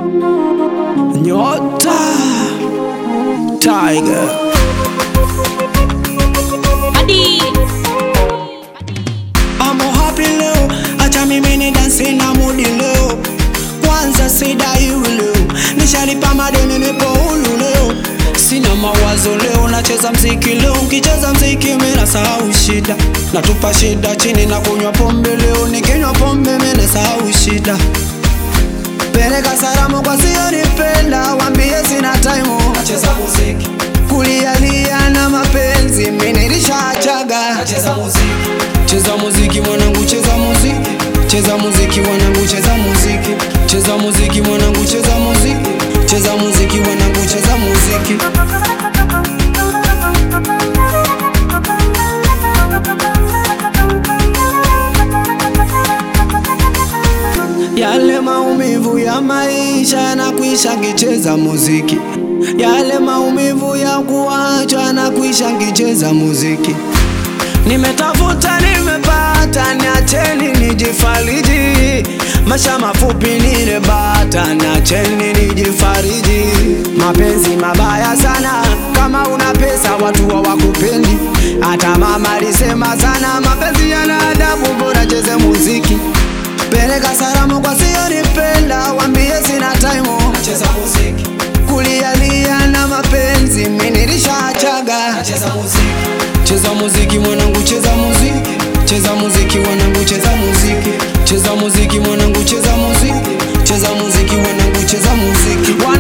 Nyota Tiger Adi Amo happy leo, acha mimi ni dance na mood leo. Kwanza sidai leo, nishalipa madeni nipo hulu leo. Sina mawazo leo, nacheza mziki leo. Ukicheza mziki mimi nasahau shida. Natupa shida chini na kunywa pombe leo. Nikinywa pombe mimi nasahau shida. Peleka salamu kwa sionipenda, waambie sina time. Nacheza muziki kulialia na mapenzi mimi nilishachaga. Nacheza muziki, cheza muziki mwanangu, cheza muziki. Cheza muziki mwanangu, cheza muziki. Cheza muziki mwanangu, cheza muziki. Cheza muziki mwanangu, cheza muziki. Yale maumivu ya maisha yanakwisha kicheza muziki. Yale maumivu ya kuachwa yanakwisha kicheza muziki. Nimetafuta nimepata, niacheni nijifariji. Maisha mafupi nirebata, niacheni nijifariji. Mapenzi mabaya sana, kama una pesa watu hawakupendi. Hata mama alisema sana, mapenzi yana adabu, bora cheze muziki. Peleka salamu kwa sionipenda, waambie sina time. Nacheza muziki kulialia na mapenzi mimi nilishachaga. Nacheza muziki, cheza muziki mwanangu, cheza muziki. Cheza muziki mwanangu, cheza muziki. Cheza muziki mwanangu, cheza muziki. Cheza muziki mwanangu, cheza muziki.